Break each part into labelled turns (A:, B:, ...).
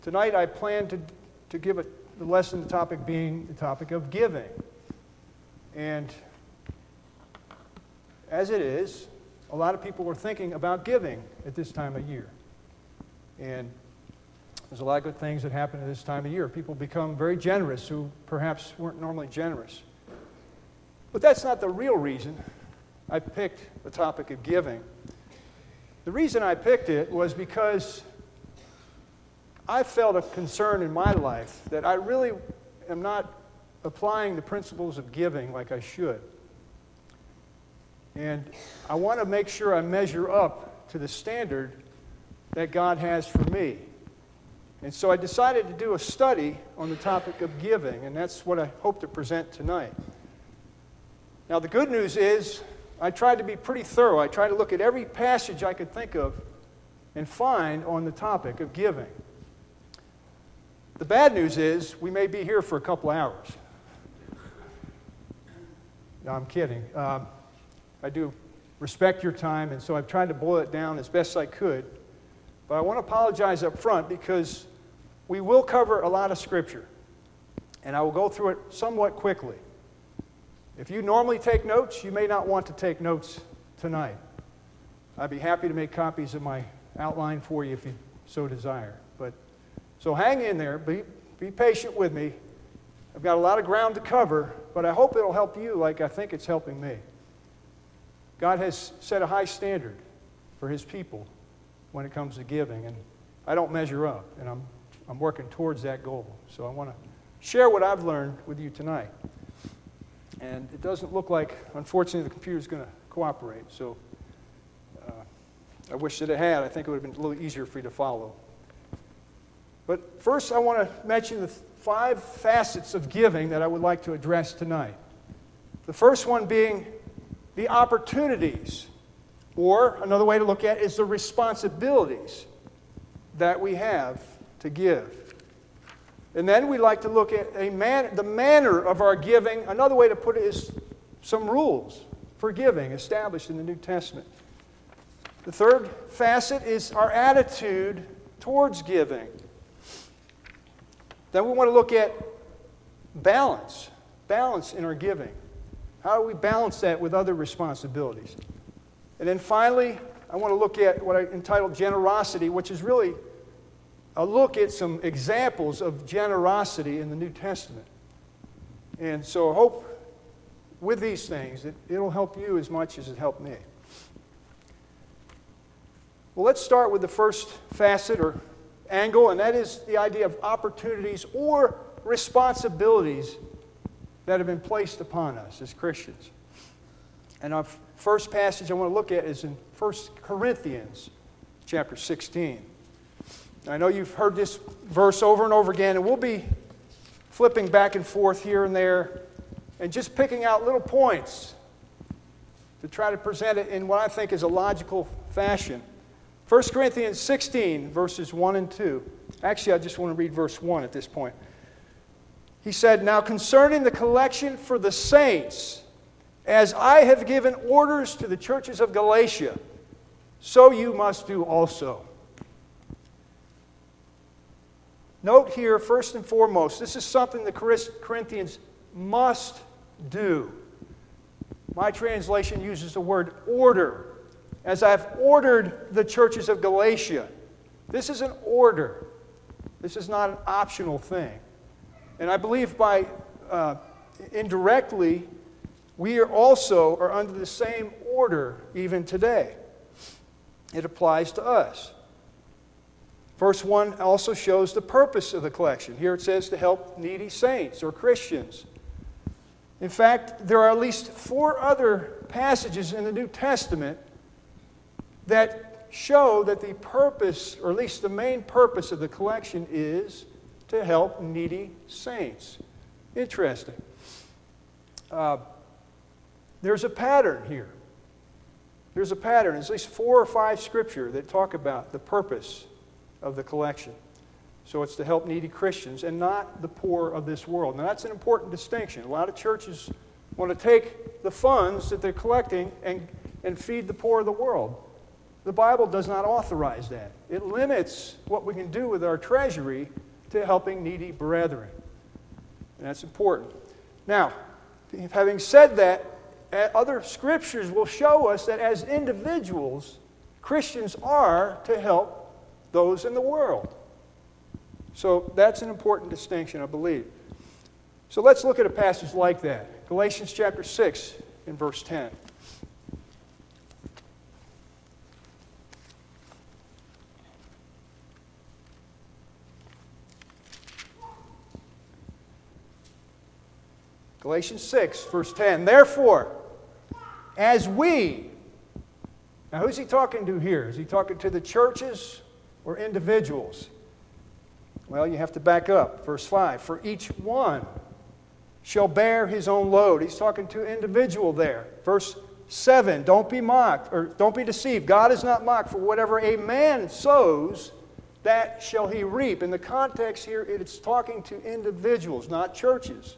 A: Tonight I plan to give the lesson, the topic being the topic of giving. And as it is, a lot of people are thinking about giving at this time of year. And there's a lot of good things that happen at this time of year. People become very generous who perhaps weren't normally generous. But that's not the real reason I picked the topic of giving. The reason I picked it was because I felt a concern in my life that I really am not applying the principles of giving like I should. And I want to make sure I measure up to the standard that God has for me. And so I decided to do a study on the topic of giving, and that's what I hope to present tonight. Now, the good news is I tried to be pretty thorough. I tried to look at every passage I could think of and find on the topic of giving. The bad news is we may be here for a couple hours. No, I'm kidding. I do respect your time, and so I've tried to boil it down as best I could. But I want to apologize up front because we will cover a lot of Scripture, and I will go through it somewhat quickly. If you normally take notes, you may not want to take notes tonight. I'd be happy to make copies of my outline for you if you so desire. So hang in there, be patient with me. I've got a lot of ground to cover, but I hope it'll help you like I think it's helping me. God has set a high standard for His people when it comes to giving, and I don't measure up, and I'm working towards that goal. So I want to share what I've learned with you tonight. And it doesn't look like, unfortunately, the computer's going to cooperate, so I wish that it had. I think it would have been a little easier for you to follow. But first, I want to mention the 5 facets of giving that I would like to address tonight. The first one being the opportunities, or another way to look at it is the responsibilities that we have to give. And then we like to look at the manner of our giving. Another way to put it is some rules for giving established in the New Testament. The third facet is our attitude towards giving. Then we want to look at balance in our giving. How do we balance that with other responsibilities? And then finally, I want to look at what I entitled generosity, which is really a look at some examples of generosity in the New Testament. And so I hope with these things that it'll help you as much as it helped me. Well, let's start with the first facet or angle, and that is the idea of opportunities or responsibilities that have been placed upon us as Christians. And our first passage I want to look at is in 1 Corinthians chapter 16. I know you've heard this verse over and over again, and we'll be flipping back and forth here and there and just picking out little points to try to present it in what I think is a logical fashion. 1 Corinthians 16, verses 1 and 2. Actually, I just want to read verse 1 at this point. He said, "Now concerning the collection for the saints, as I have given orders to the churches of Galatia, so you must do also." Note here, first and foremost, this is something the Corinthians must do. My translation uses the word order. As I've ordered the churches of Galatia. This is an order. This is not an optional thing. And I believe by indirectly, we are also are under the same order even today. It applies to us. Verse 1 also shows the purpose of the collection. Here it says to help needy saints or Christians. In fact, there are at least 4 other passages in the New Testament that show that the purpose, or at least the main purpose of the collection is to help needy saints. Interesting. There's a pattern here. There's a pattern. There's at least 4 or 5 scripture that talk about the purpose of the collection. So it's to help needy Christians and not the poor of this world. Now that's an important distinction. A lot of churches want to take the funds that they're collecting and feed the poor of the world. The Bible does not authorize that. It limits what we can do with our treasury to helping needy brethren. And that's important. Now, having said that, other scriptures will show us that as individuals, Christians are to help those in the world. So that's an important distinction, I believe. So let's look at a passage like that. Galatians chapter 6 and verse 10. Galatians 6, verse 10. Therefore, as we... Now, who's he talking to here? Is he talking to the churches or individuals? Well, you have to back up. Verse 5. For each one shall bear his own load. He's talking to an individual there. Verse 7. Don't be mocked, or don't be deceived. God is not mocked. For whatever a man sows, that shall he reap. In the context here, it's talking to individuals, not churches.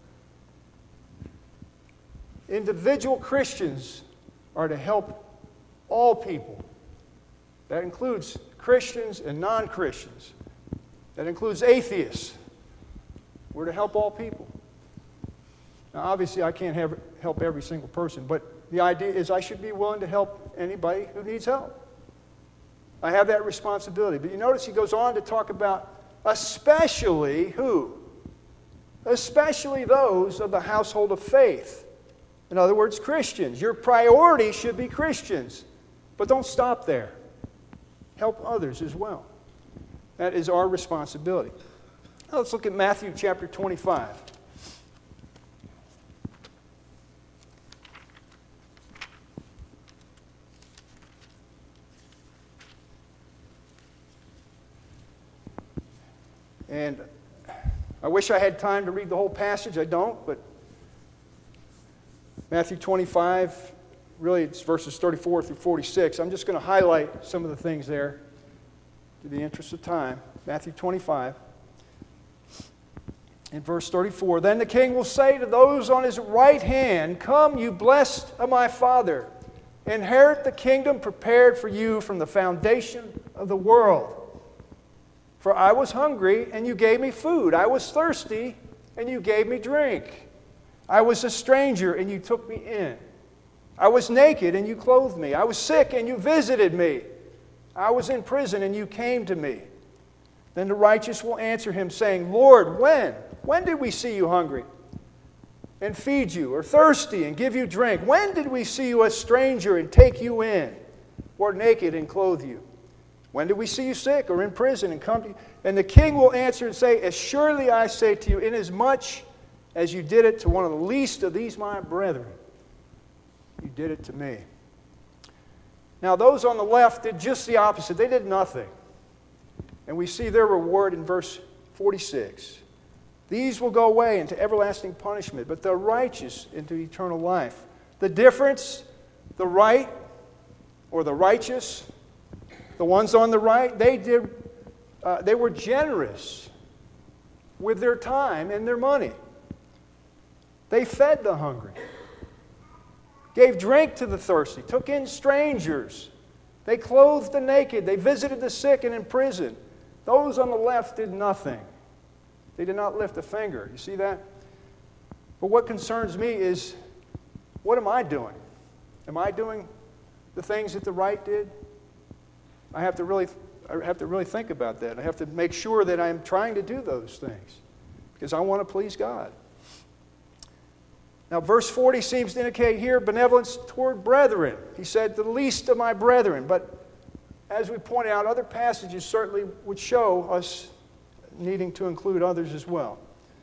A: Individual Christians are to help all people. That includes Christians and non-Christians. That includes atheists. We're to help all people. Now, obviously, I can't help every single person, but the idea is I should be willing to help anybody who needs help. I have that responsibility. But you notice he goes on to talk about especially who? Especially those of the household of faith. In other words, Christians. Your priority should be Christians. But don't stop there. Help others as well. That is our responsibility. Now let's look at Matthew chapter 25. And I wish I had time to read the whole passage. I don't, but Matthew 25, really it's verses 34 through 46. I'm just going to highlight some of the things there in the interest of time. Matthew 25, in verse 34. Then the king will say to those on his right hand, Come, you blessed of my Father, inherit the kingdom prepared for you from the foundation of the world. For I was hungry, and you gave me food. I was thirsty, and you gave me drink. I was a stranger, and you took me in. I was naked, and you clothed me. I was sick, and you visited me. I was in prison, and you came to me. Then the righteous will answer him, saying, Lord, when? When did we see you hungry and feed you, or thirsty and give you drink? When did we see you a stranger and take you in, or naked and clothe you? When did we see you sick or in prison and come to you? And the king will answer and say, As surely I say to you, inasmuch as you did it to one of the least of these my brethren, you did it to me. Now those on the left did just the opposite. They did nothing. And we see their reward in verse 46. These will go away into everlasting punishment, but the righteous into eternal life. The difference, the right or the righteous, the ones on the right, they were generous with their time and their money. They fed the hungry, gave drink to the thirsty, took in strangers. They clothed the naked. They visited the sick and in prison. Those on the left did nothing. They did not lift a finger. You see that? But what concerns me is, what am I doing? Am I doing the things that the right did? I have to really think about that. I have to make sure that I'm trying to do those things because I want to please God. Now, verse 40 seems to indicate here benevolence toward brethren. He said, the least of my brethren. But as we pointed out, other passages certainly would show us needing to include others as well.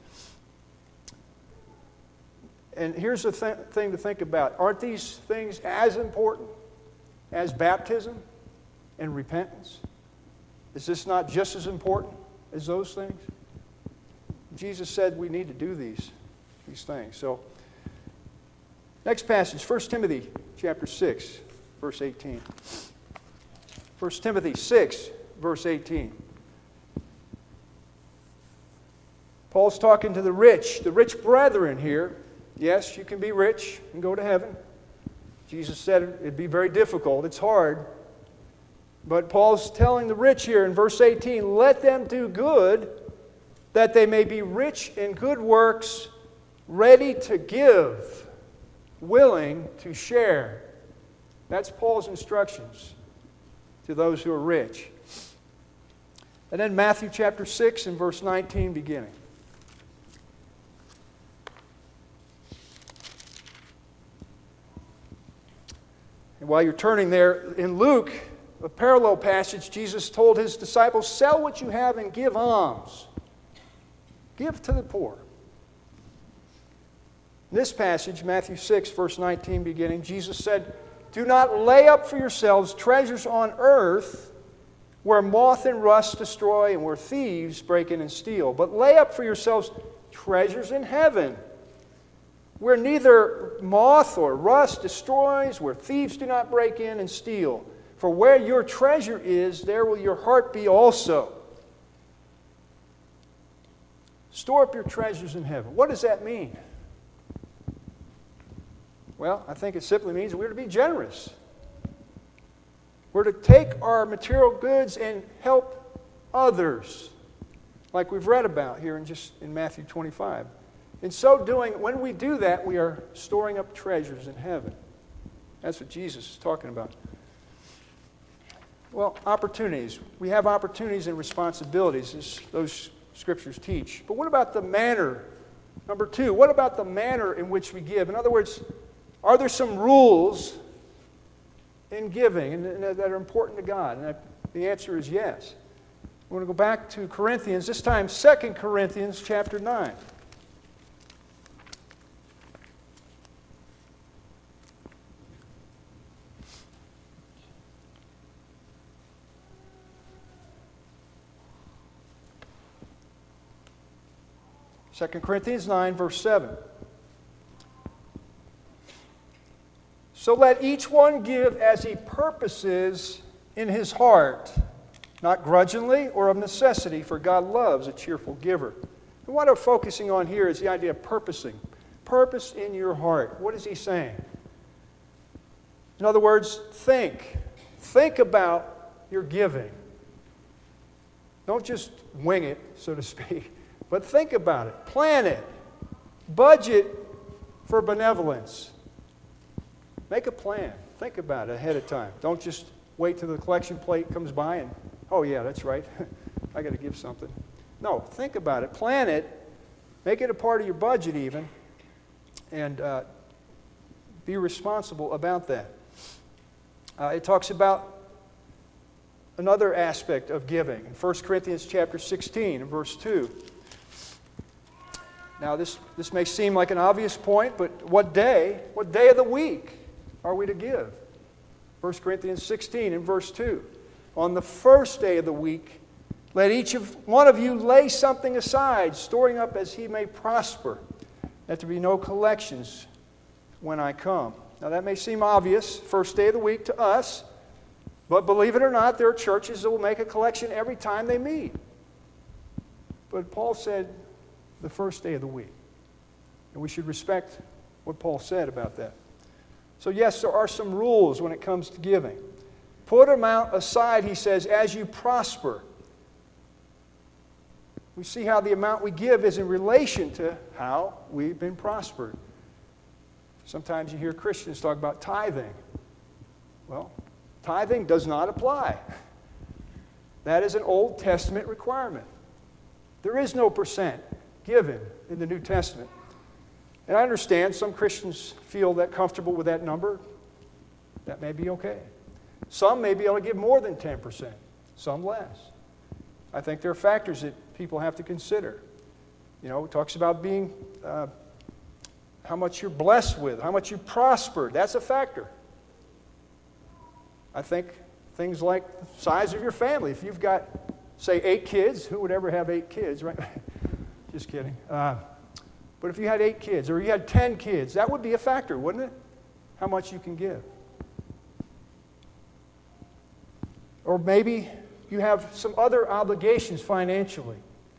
A: And here's the thing to think about. Aren't these things as important as baptism and repentance? Is this not just as important as those things? Jesus said we need to do these things. So, next passage, 1 Timothy chapter 6, verse 18. 1 Timothy 6, verse 18. Paul's talking to the rich brethren here. Yes, you can be rich and go to heaven. Jesus said it'd be very difficult. It's hard. But Paul's telling the rich here in verse 18, let them do good, that they may be rich in good works, ready to give, willing to share. That's Paul's instructions to those who are rich. And then Matthew chapter 6 and verse 19 beginning. And while you're turning there, in Luke, a parallel passage, Jesus told his disciples, sell what you have and give alms. Give to the poor. In this passage, Matthew 6, verse 19 beginning, Jesus said, do not lay up for yourselves treasures on earth where moth and rust destroy and where thieves break in and steal, but lay up for yourselves treasures in heaven where neither moth or rust destroys, where thieves do not break in and steal. For where your treasure is, there will your heart be also. Store up your treasures in heaven. What does that mean? Well, I think it simply means we're to be generous. We're to take our material goods and help others, like we've read about here in Matthew 25. In so doing, when we do that, we are storing up treasures in heaven. That's what Jesus is talking about. Well, opportunities. We have opportunities and responsibilities, as those scriptures teach. But what about the manner? Number 2, what about the manner in which we give? In other words, are there some rules in giving and that are important to God? And the answer is yes. We're going to go back to Corinthians, this time 2 Corinthians chapter 9. Second Corinthians 9, verse 7. So let each one give as he purposes in his heart, not grudgingly or of necessity, for God loves a cheerful giver. And what I'm focusing on here is the idea of purposing. Purpose in your heart. What is he saying? In other words, think. Think about your giving. Don't just wing it, so to speak. But think about it. Plan it. Budget for benevolence. Make a plan. Think about it ahead of time. Don't just wait till the collection plate comes by and, oh yeah, that's right. I got to give something. No, think about it. Plan it. Make it a part of your budget even. And be responsible about that. It talks about another aspect of giving. In 1 Corinthians chapter 16 and verse 2. Now, this may seem like an obvious point, but what day of the week are we to give? 1 Corinthians 16 and verse 2. On the first day of the week, let each one of you lay something aside, storing up as he may prosper, that there be no collections when I come. Now, that may seem obvious, first day of the week to us, but believe it or not, there are churches that will make a collection every time they meet. But Paul said, the first day of the week. And we should respect what Paul said about that. So yes, there are some rules when it comes to giving. Put amount aside, he says, as you prosper. We see how the amount we give is in relation to how we've been prospered. Sometimes you hear Christians talk about tithing. Well, tithing does not apply. That is an Old Testament requirement. There is no percent given in the New Testament. And I understand some Christians feel that comfortable with that number. That may be okay. Some may be able to give more than 10%, some less. I think there are factors that people have to consider. You know, it talks about being, how much you're blessed with, how much you prospered. That's a factor. I think things like the size of your family. If you've got, say, 8 kids, who would ever have 8 kids, right? Just kidding. But if you had 8 kids or you had 10 kids, that would be a factor, wouldn't it? How much you can give. Or maybe you have some other obligations financially.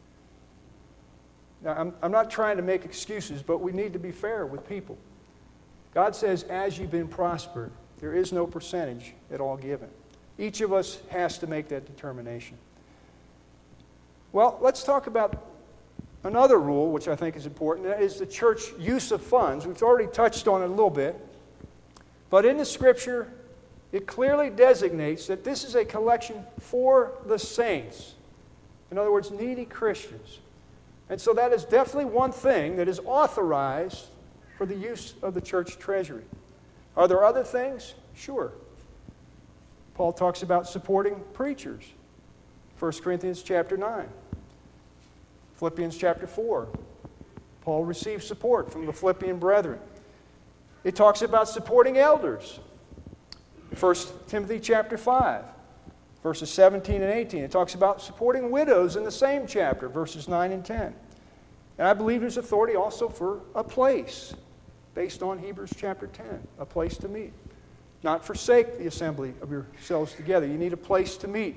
A: Now, I'm not trying to make excuses, but we need to be fair with people. God says, as you've been prospered, there is no percentage at all given. Each of us has to make that determination. Well, let's talk about another rule, which I think is important. That is the church use of funds. We've already touched on it a little bit. But in the Scripture, it clearly designates that this is a collection for the saints. In other words, needy Christians. And so that is definitely one thing that is authorized for the use of the church treasury. Are there other things? Sure. Paul talks about supporting preachers. 1 Corinthians chapter 9. Philippians chapter 4. Paul receives support from the Philippian brethren. It talks about supporting elders. 1 Timothy chapter 5, verses 17 and 18. It talks about supporting widows in the same chapter, verses 9 and 10. And I believe there's authority also for a place, based on Hebrews chapter 10, a place to meet. Not forsake the assembly of yourselves together. You need a place to meet.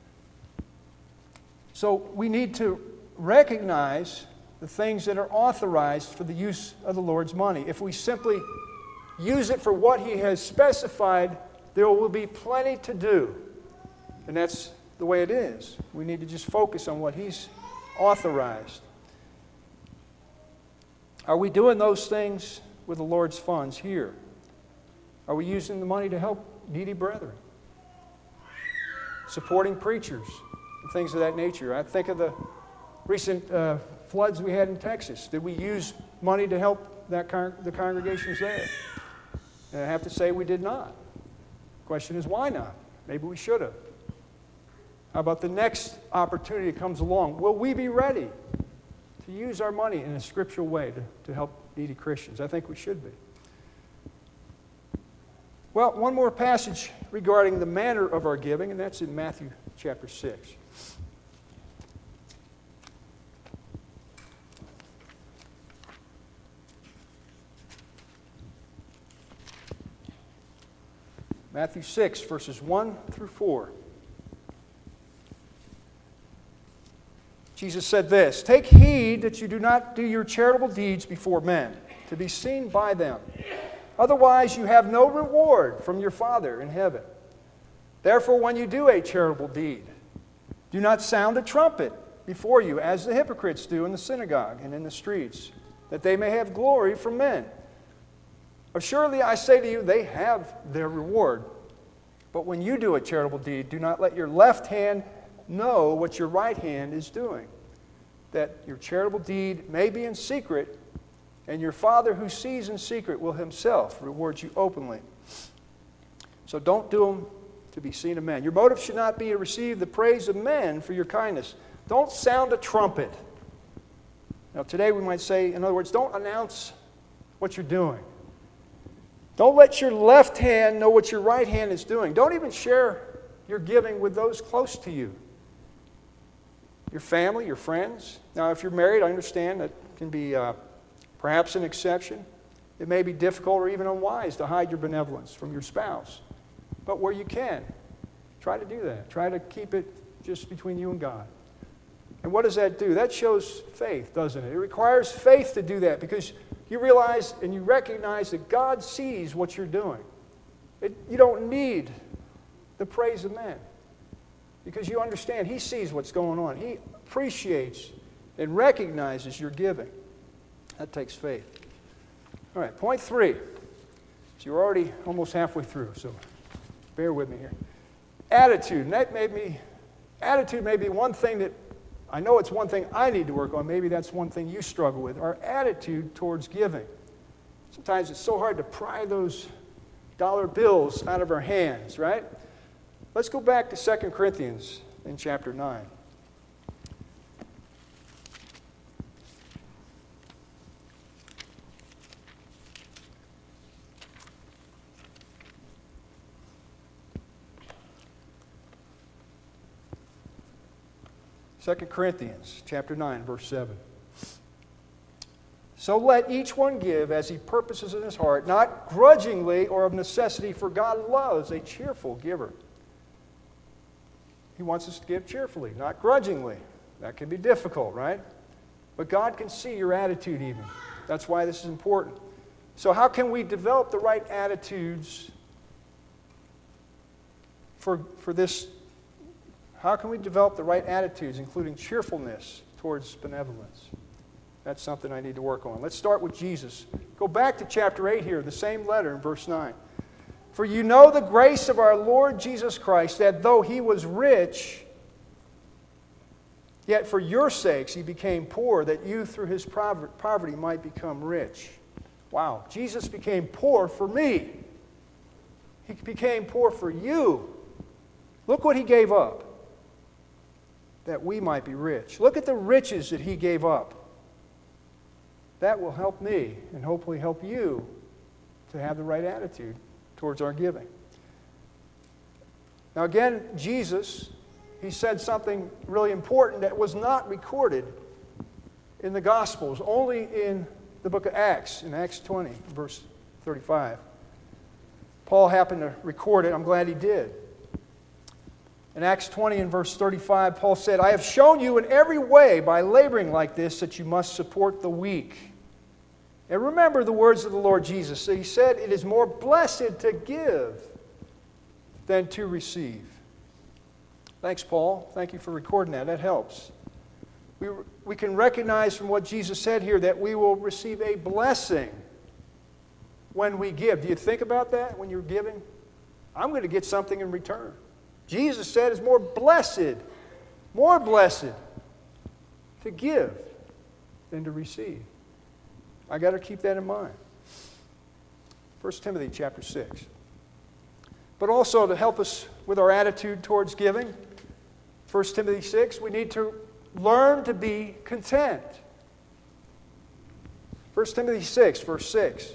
A: So we need to recognize the things that are authorized for the use of the Lord's money. If we simply use it for what He has specified, there will be plenty to do. And that's the way it is. We need to just focus on what He's authorized. Are we doing those things with the Lord's funds here? Are we using the money to help needy brethren? Supporting preachers and things of that nature. I think of the recent floods we had in Texas. Did we use money to help the congregations there? And I have to say we did not. The question is, why not? Maybe we should have. How about the next opportunity that comes along? Will we be ready to use our money in a scriptural way to help needy Christians? I think we should be. Well, one more passage regarding the manner of our giving, and that's in Matthew chapter 6. Matthew 6, verses 1 through 4. Jesus said this, "Take heed that you do not do your charitable deeds before men, to be seen by them. Otherwise you have no reward from your Father in heaven. Therefore, when you do a charitable deed, do not sound a trumpet before you, as the hypocrites do in the synagogue and in the streets, that they may have glory from men. Assuredly, I say to you, they have their reward. But when you do a charitable deed, do not let your left hand know what your right hand is doing, that your charitable deed may be in secret, and your Father who sees in secret will Himself reward you openly. So don't do them to be seen of men. Your motive should not be to receive the praise of men for your kindness. Don't sound a trumpet." Now today we might say, in other words, don't announce what you're doing. Don't let your left hand know what your right hand is doing. Don't even share your giving with those close to you. Your family, your friends. Now, if you're married, I understand that can be perhaps an exception. It may be difficult or even unwise to hide your benevolence from your spouse. But where you can, try to do that. Try to keep it just between you and God. And what does that do? That shows faith, doesn't it? It requires faith to do that because you realize and you recognize that God sees what you're doing. You don't need the praise of men because you understand He sees what's going on. He appreciates and recognizes your giving. That takes faith. All right, point 3. So you're already almost halfway through, so bear with me here. Attitude. And attitude may be one thing that I know it's one thing I need to work on. Maybe that's one thing you struggle with. Our attitude towards giving. Sometimes it's so hard to pry those dollar bills out of our hands, right? Let's go back to 2 Corinthians in chapter 9. Second Corinthians chapter 9, verse 7. "So let each one give as he purposes in his heart, not grudgingly or of necessity, for God loves a cheerful giver." He wants us to give cheerfully, not grudgingly. That can be difficult, right? But God can see your attitude even. That's why this is important. So how can we develop the right attitudes for this, how can we develop the right attitudes, including cheerfulness towards benevolence? That's something I need to work on. Let's start with Jesus. Go back to chapter 8 here, the same letter in verse 9. For you know the grace of our Lord Jesus Christ, that though he was rich, yet for your sakes he became poor, that you through his poverty might become rich. Wow, Jesus became poor for me. He became poor for you. Look what he gave up, that we might be rich. Look at the riches that he gave up. That will help me and hopefully help you to have the right attitude towards our giving. Now again, Jesus, he said something really important that was not recorded in the Gospels, only in the book of Acts, in Acts 20, verse 35. Paul happened to record it. I'm glad he did. In Acts 20 and verse 35, Paul said, I have shown you in every way by laboring like this that you must support the weak. And remember the words of the Lord Jesus. He said, it is more blessed to give than to receive. Thanks, Paul. Thank you for recording that. That helps. We can recognize from what Jesus said here that we will receive a blessing when we give. Do you think about that when you're giving? I'm going to get something in return. Jesus said it's more blessed to give than to receive. I got to keep that in mind. 1 Timothy chapter 6. But also to help us with our attitude towards giving, 1 Timothy 6, we need to learn to be content. 1 Timothy 6, verse 6.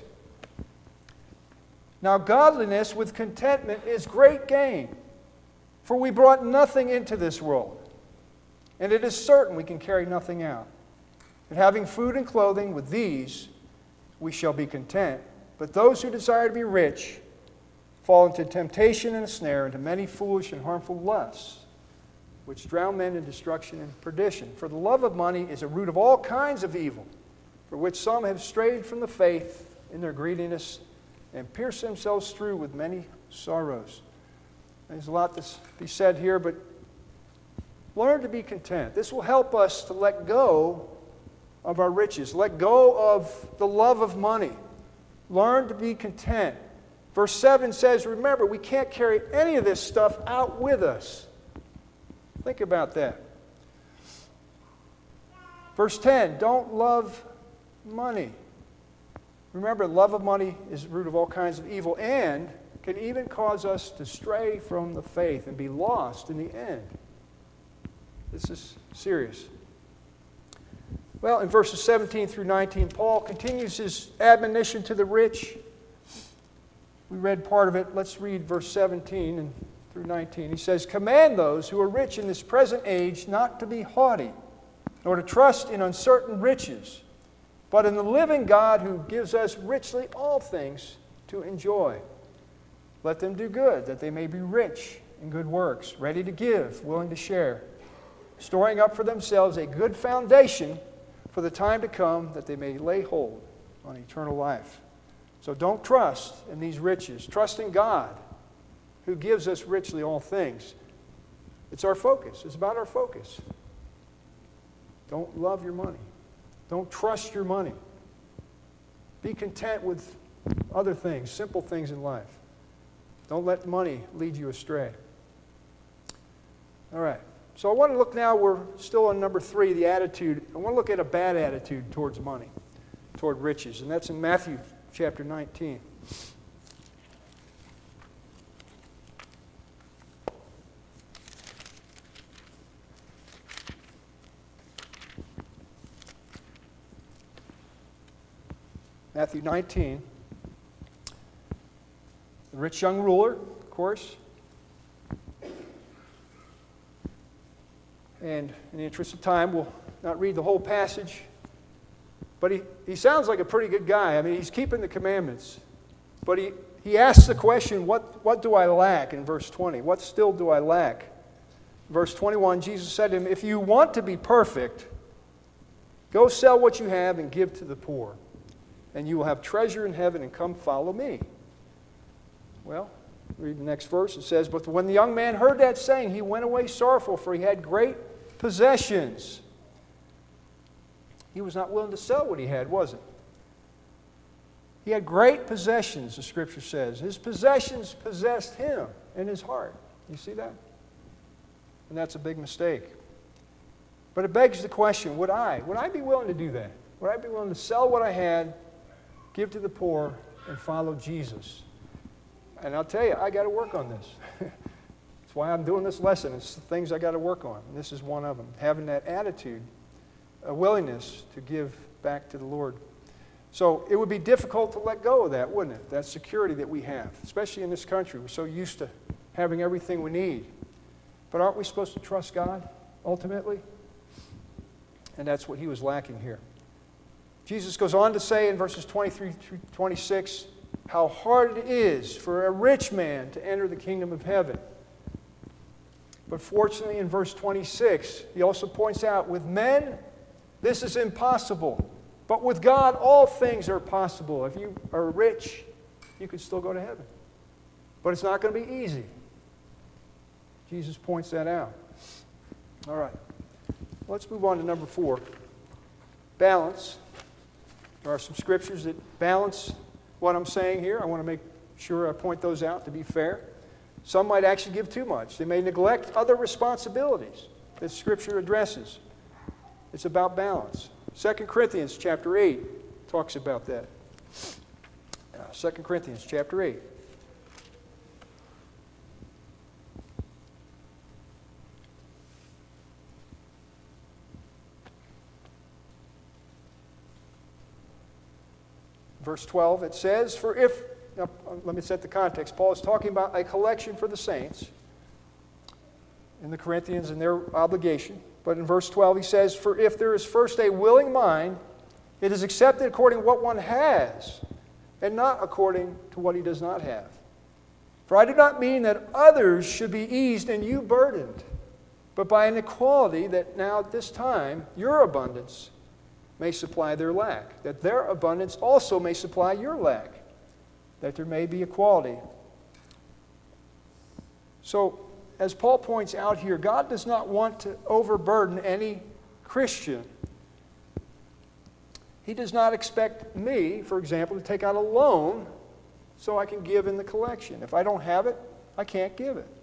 A: Now godliness with contentment is great gain, for we brought nothing into this world, and it is certain we can carry nothing out. And having food and clothing, with these we shall be content. But those who desire to be rich fall into temptation and a snare, into many foolish and harmful lusts, which drown men in destruction and perdition. For the love of money is a root of all kinds of evil, for which some have strayed from the faith in their greediness and pierced themselves through with many sorrows. There's a lot to be said here, but learn to be content. This will help us to let go of our riches, let go of the love of money. Learn to be content. Verse 7 says, remember, we can't carry any of this stuff out with us. Think about that. Verse 10, don't love money. Remember, love of money is the root of all kinds of evil and can even cause us to stray from the faith and be lost in the end. This is serious. Well, in verses 17 through 19, Paul continues his admonition to the rich. We read part of it. Let's read verse 17 and through 19. He says, command those who are rich in this present age not to be haughty, nor to trust in uncertain riches, but in the living God who gives us richly all things to enjoy. Let them do good, that they may be rich in good works, ready to give, willing to share, storing up for themselves a good foundation for the time to come, that they may lay hold on eternal life. So don't trust in these riches. Trust in God, who gives us richly all things. It's our focus. It's about our focus. Don't love your money. Don't trust your money. Be content with other things, simple things in life. Don't let money lead you astray. All right. So I want to look now, we're still on number 3, the attitude. I want to look at a bad attitude towards money, toward riches. And that's in Matthew chapter 19. Matthew 19. The rich young ruler, of course. And in the interest of time, we'll not read the whole passage. But he sounds like a pretty good guy. I mean, he's keeping the commandments. But he asks the question, what do I lack in verse 20? What still do I lack? Verse 21, Jesus said to him, if you want to be perfect, go sell what you have and give to the poor, and you will have treasure in heaven, and come follow me. Well, Read the next verse. It says, "But when the young man heard that saying, he went away sorrowful, for he had great possessions." He was not willing to sell what he had, was he? He had great possessions, the Scripture says. His possessions possessed him in his heart. You see that? And that's a big mistake. But it begs the question, would I be willing to do that? Would I be willing to sell what I had, give to the poor, and follow Jesus? And I'll tell you, I got to work on this. That's why I'm doing this lesson. It's the things I got to work on. And this is one of them. Having that attitude, a willingness to give back to the Lord. So it would be difficult to let go of that, wouldn't it? That security that we have, especially in this country. We're so used to having everything we need. But aren't we supposed to trust God, ultimately? And that's what he was lacking here. Jesus goes on to say in verses 23 through 26, how hard it is for a rich man to enter the kingdom of heaven. But fortunately, in verse 26, he also points out, with men, this is impossible. But with God, all things are possible. If you are rich, you could still go to heaven. But it's not going to be easy. Jesus points that out. All right. Let's move on to number 4. Balance. There are some scriptures that balance what I'm saying here. I want to make sure I point those out to be fair. Some might actually give too much. They may neglect other responsibilities that Scripture addresses. It's about balance. 2 Corinthians chapter 8 talks about that. 2 Corinthians chapter 8. Verse 12, it says, "For if," now, let me set the context. Paul is talking about a collection for the saints in the Corinthians and their obligation. But in verse 12 he says, "For if there is first a willing mind, it is accepted according to what one has, and not according to what he does not have. For I do not mean that others should be eased and you burdened, but by an equality that now at this time your abundance may supply their lack, that their abundance also may supply your lack, that there may be equality." So, as Paul points out here, God does not want to overburden any Christian. He does not expect me, for example, to take out a loan so I can give in the collection. If I don't have it, I can't give it.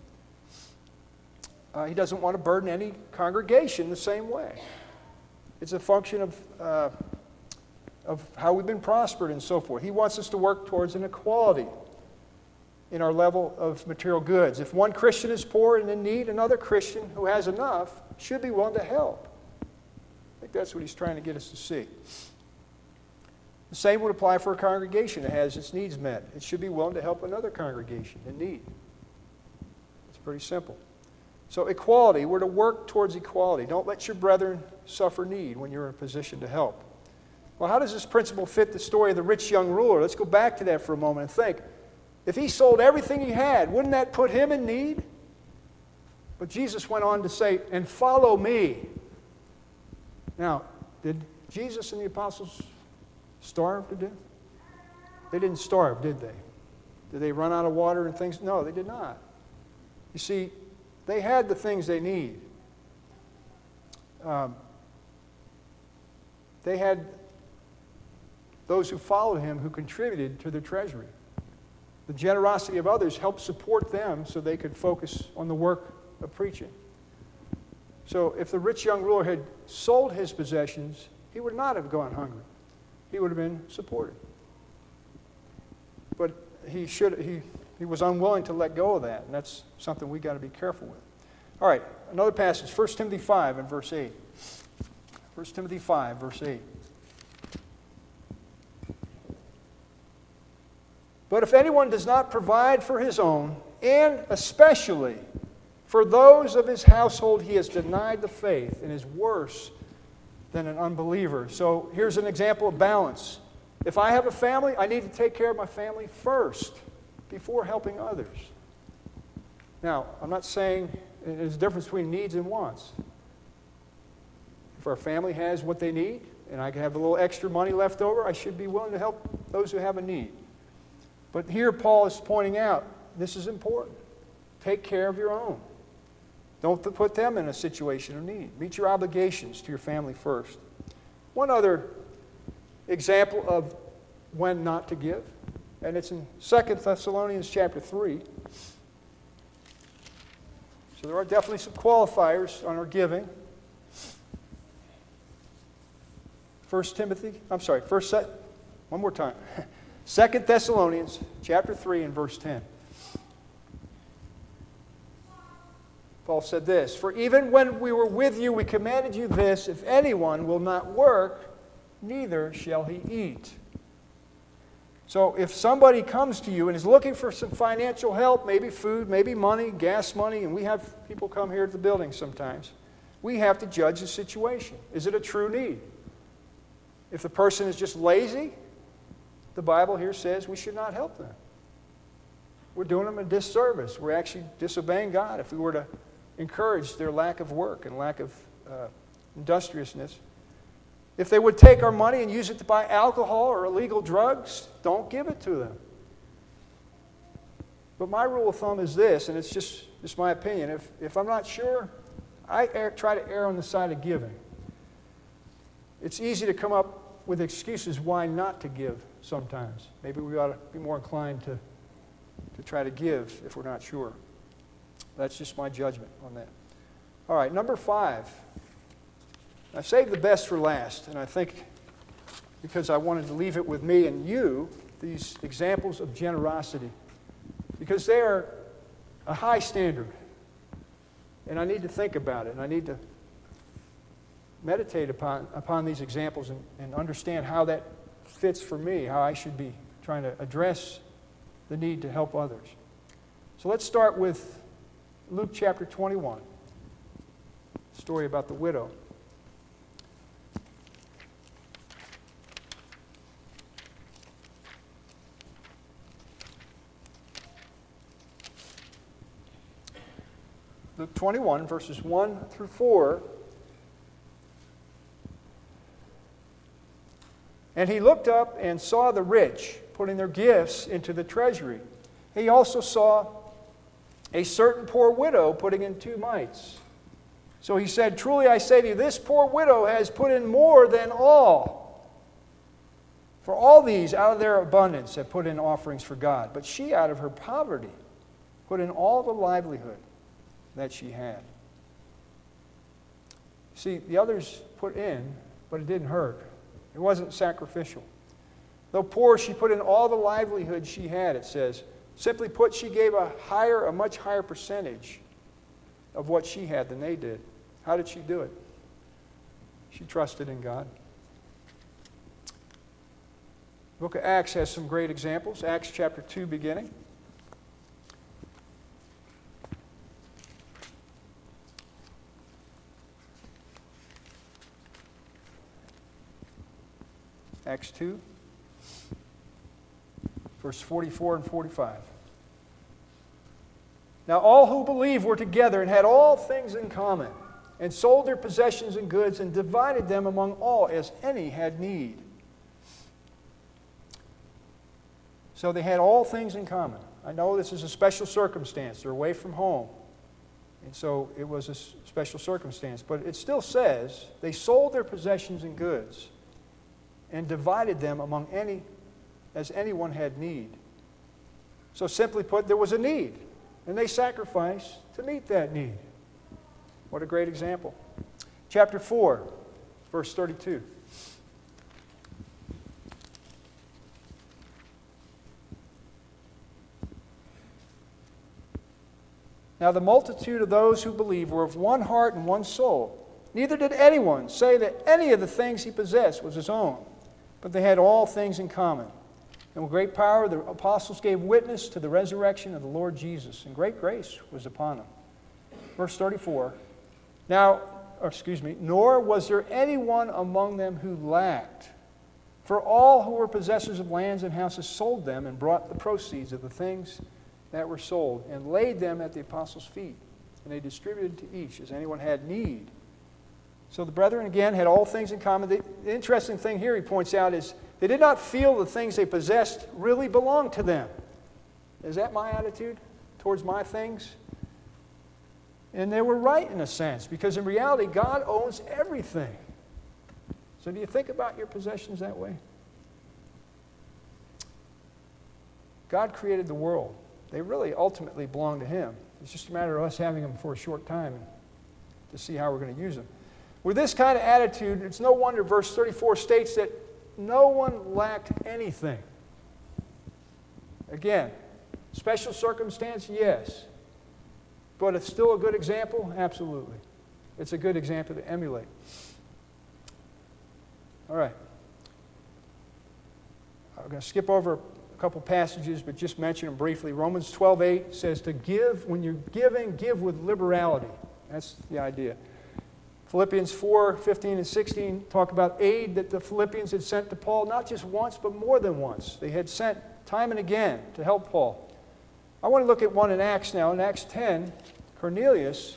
A: He doesn't want to burden any congregation the same way. It's a function of how we've been prospered and so forth. He wants us to work towards an equality in our level of material goods. If one Christian is poor and in need, another Christian who has enough should be willing to help. I think that's what he's trying to get us to see. The same would apply for a congregation that has its needs met. It should be willing to help another congregation in need. It's pretty simple. So equality, we're to work towards equality. Don't let your brethren suffer need when you're in a position to help. Well, how does this principle fit the story of the rich young ruler? Let's go back to that for a moment and think. If he sold everything he had, wouldn't that put him in need? But Jesus went on to say, "And follow me." Now, did Jesus and the apostles starve to death? They didn't starve, did they? Did they run out of water and things? No, they did not. You see, they had the things they need. They had those who followed him who contributed to their treasury. The generosity of others helped support them so they could focus on the work of preaching. So if the rich young ruler had sold his possessions, he would not have gone hungry. He would have been supported. But he was unwilling to let go of that, and that's something we got to be careful with. All right, another passage, 1 Timothy 5 and verse 8. 1 Timothy 5, verse 8. "But if anyone does not provide for his own, and especially for those of his household, he has denied the faith and is worse than an unbeliever." So here's an example of balance. If I have a family, I need to take care of my family first before helping others. Now, I'm not saying there's a difference between needs and wants. If our family has what they need and I can have a little extra money left over, I should be willing to help those who have a need. But here Paul is pointing out this is important. Take care of your own. Don't put them in a situation of need. Meet your obligations to your family first. One other example of when not to give, and it's in 2 Thessalonians chapter 3. So there are definitely some qualifiers on our giving. 2 Thessalonians chapter 3 and verse 10. Paul said this, "For even when we were with you, we commanded you this, if anyone will not work, neither shall he eat." So if somebody comes to you and is looking for some financial help, maybe food, maybe money, gas money, and we have people come here to the building sometimes, we have to judge the situation. Is it a true need? If the person is just lazy, the Bible here says we should not help them. We're doing them a disservice. We're actually disobeying God if we were to encourage their lack of work and lack of industriousness. If they would take our money and use it to buy alcohol or illegal drugs, don't give it to them. But my rule of thumb is this, and it's just my opinion. If I'm not sure, I try to err on the side of giving. It's easy to come up with excuses why not to give sometimes. Maybe we ought to be more inclined to try to give if we're not sure. That's just my judgment on that. All right, number 5. I saved the best for last, and I think because I wanted to leave it with me and you, these examples of generosity, because they are a high standard, and I need to think about it, and I need to meditate upon these examples and understand how that fits for me, how I should be trying to address the need to help others. So let's start with Luke chapter 21, story about the widow. Luke 21, verses 1 through 4. "And he looked up and saw the rich putting their gifts into the treasury. He also saw a certain poor widow putting in 2 mites. So he said, 'Truly I say to you, this poor widow has put in more than all. For all these out of their abundance have put in offerings for God. But she out of her poverty put in all the livelihood that she had.'" See, the others put in, but it didn't hurt. It wasn't sacrificial. Though poor, she put in all the livelihood she had, it says. Simply put, she gave a much higher percentage of what she had than they did. How did she do it? She trusted in God. The book of Acts has some great examples. Acts chapter 2 beginning. Acts 2, verse 44 and 45. "Now all who believed were together and had all things in common, and sold their possessions and goods and divided them among all as any had need." So they had all things in common. I know this is a special circumstance. They're away from home. And so it was a special circumstance. But it still says they sold their possessions and goods and divided them among any as anyone had need. So simply put, there was a need, and they sacrificed to meet that need. What a great example. Chapter 4, verse 32. "Now the multitude of those who believed were of one heart and one soul. Neither did anyone say that any of the things he possessed was his own, but they had all things in common. And with great power the apostles gave witness to the resurrection of the Lord Jesus, and great grace was upon them." Verse 34. "Nor was there anyone among them who lacked. For all who were possessors of lands and houses sold them and brought the proceeds of the things that were sold and laid them at the apostles' feet. And they distributed to each as anyone had need." So the brethren, again, had all things in common. The interesting thing here, he points out, is they did not feel the things they possessed really belonged to them. Is that my attitude? towards my things? And they were right in a sense, because in reality, God owns everything. So do you think about your possessions that way? God created the world. They really ultimately belong to Him. It's just a matter of us having them for a short time to see how we're going to use them. With this kind of attitude, it's no wonder verse 34 states that no one lacked anything. Again, special circumstance, yes. But it's still a good example? Absolutely. It's a good example to emulate. All right. I'm going to skip over a couple passages, but just mention them briefly. Romans 12:8 says to give, when you're giving, give with liberality. That's the idea. Philippians 4:15 and 16 talk about aid that the Philippians had sent to Paul, not just once, but more than once. They had sent time and again to help Paul. I want to look at one in Acts now. In Acts 10, Cornelius,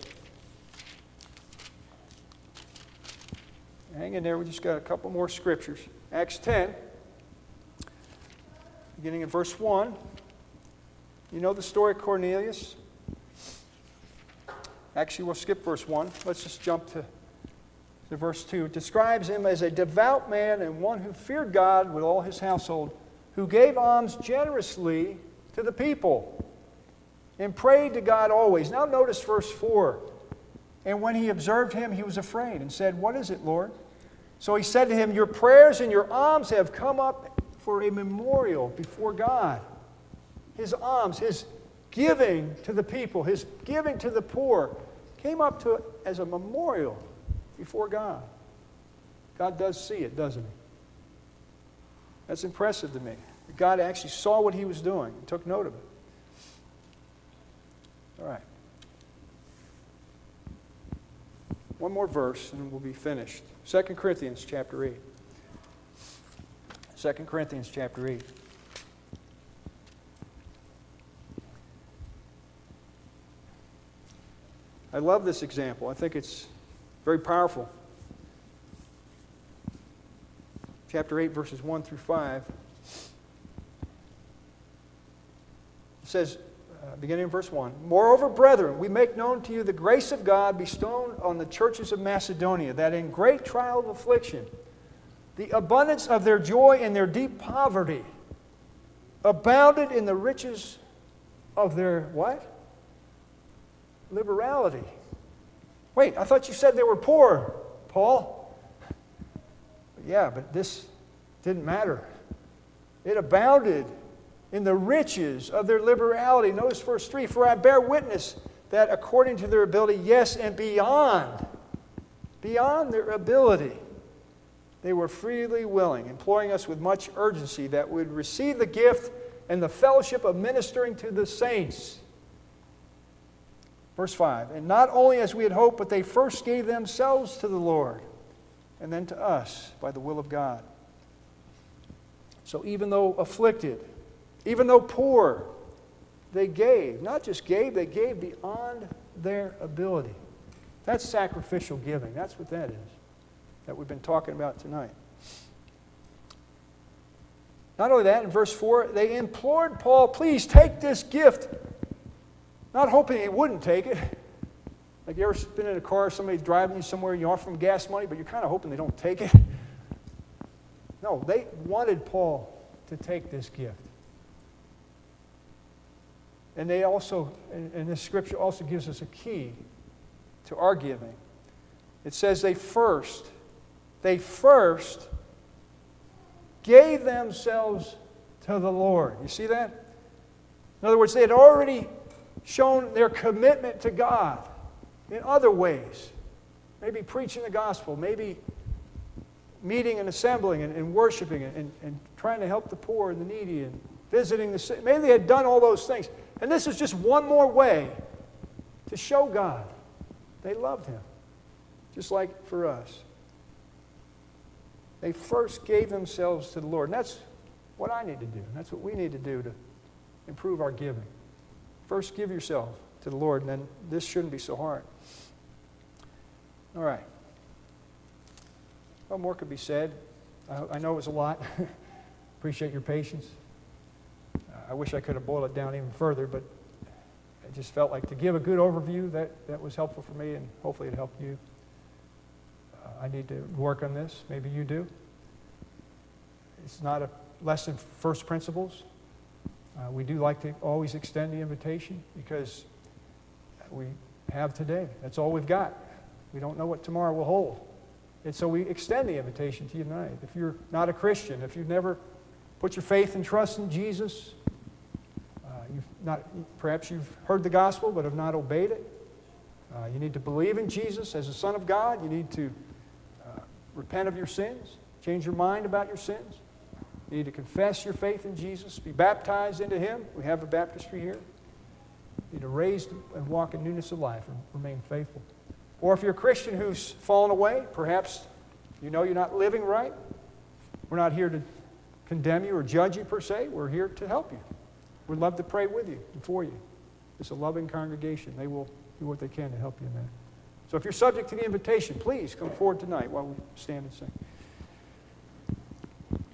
A: hang in there, we just got a couple more scriptures. Acts 10, beginning in verse 1. You know the story of Cornelius? Actually, we'll skip verse 1. Let's just jump to verse 2. It describes him as a devout man and one who feared God with all his household, who gave alms generously to the people and prayed to God always. Now notice verse 4. And when he observed him, he was afraid and said, "What is it, Lord?" So he said to him, "Your prayers and your alms have come up for a memorial before God." His alms, his giving to the people, his giving to the poor, came up to as a memorial before God. God does see it, doesn't He? That's impressive to me. God actually saw what he was doing and took note of it. All right. One more verse and we'll be finished. 2 Corinthians chapter 8. 2 Corinthians chapter 8. I love this example. I think it's very powerful. Chapter 8, verses 1 through 5. It says, beginning in verse 1, "Moreover, brethren, we make known to you the grace of God bestowed on the churches of Macedonia, that in great trial of affliction, the abundance of their joy and their deep poverty abounded in the riches of their" what? "Liberality." Wait, I thought you said they were poor, Paul. Yeah, but this didn't matter. It abounded in the riches of their liberality. Notice verse 3, "For I bear witness that according to their ability, yes, and beyond their ability, they were freely willing, imploring us with much urgency that we'd receive the gift and the fellowship of ministering to the saints." Verse 5, "And not only as we had hoped, but they first gave themselves to the Lord, and then to us by the will of God." So even though afflicted, even though poor, they gave. Not just gave, they gave beyond their ability. That's sacrificial giving. That's what that is, that we've been talking about tonight. Not only that, in verse 4, they implored Paul, "Please take this gift." Not hoping he wouldn't take it. Like you ever been in a car, somebody's driving you somewhere, and you offer them gas money, but you're kind of hoping they don't take it? No, they wanted Paul to take this gift. And they also, and this scripture also gives us a key to our giving. It says they first gave themselves to the Lord. You see that? In other words, they had already shown their commitment to God in other ways. Maybe preaching the gospel, maybe meeting and assembling and worshiping and trying to help the poor and the needy and visiting the sick. Maybe they had done all those things. And this is just one more way to show God they loved Him, just like for us. They first gave themselves to the Lord. And that's what I need to do. That's what we need to do to improve our giving. First, give yourself to the Lord, and then this shouldn't be so hard. All right. Well, more could be said. I know it was a lot. Appreciate your patience. I wish I could have boiled it down even further, but I just felt like to give a good overview, that was helpful for me, and hopefully it helped you. I need to work on this. Maybe you do. It's not a lesson first principles. We do like to always extend the invitation because we have today. That's all we've got. We don't know what tomorrow will hold. And so we extend the invitation to you tonight. If you're not a Christian, if you've never put your faith and trust in Jesus, perhaps you've heard the gospel but have not obeyed it. You need to believe in Jesus as the Son of God. You need to repent of your sins, change your mind about your sins. You need to confess your faith in Jesus, be baptized into Him. We have a baptistry here. You need to raise and walk in newness of life and remain faithful. Or if you're a Christian who's fallen away, perhaps you know you're not living right. We're not here to condemn you or judge you per se. We're here to help you. We'd love to pray with you and for you. It's a loving congregation. They will do what they can to help you in that. So if you're subject to the invitation, please come forward tonight while we stand and sing.